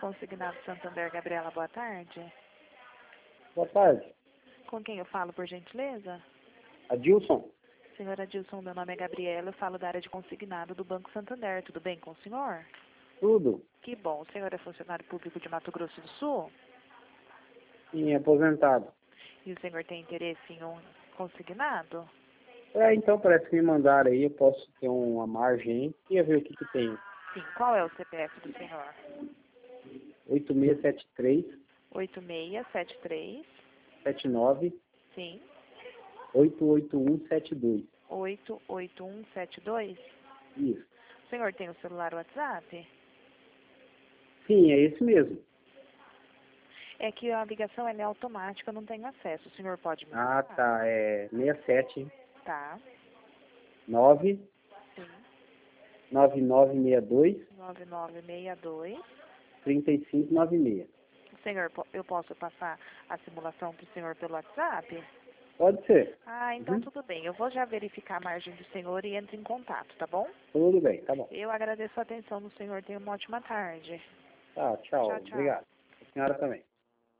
Consignado Santander, Gabriela, boa tarde. Boa tarde. Com quem eu falo, por gentileza? Adilson? Senhora Adilson, meu nome é Gabriela, eu falo da área de consignado do Banco Santander. Tudo bem com o senhor? Tudo. Que bom. O senhor é funcionário público de Mato Grosso do Sul? Sim, aposentado. E o senhor tem interesse em um consignado? Então parece que me mandaram aí, eu posso ter uma margem aí. Queria ver o que tem. Sim. Qual é o CPF do senhor? 8673 8673. 79 Sim. 88172. 88172. Isso. O senhor tem o celular WhatsApp? Sim, é esse mesmo. É que a ligação ela é automática, eu não tenho acesso. O senhor pode me Ah, passar? tá. É 67 Tá. 9 Sim. 9962 9962. 3596. O senhor, eu posso passar a simulação para o senhor pelo WhatsApp? Pode ser. Ah, então tudo bem. Eu vou já verificar a margem do senhor e entro em contato, tá bom? Tudo bem, tá bom. Eu agradeço a atenção do senhor. Tenha uma ótima tarde. Tá, tchau. Tchau, tchau. Obrigado. A senhora também.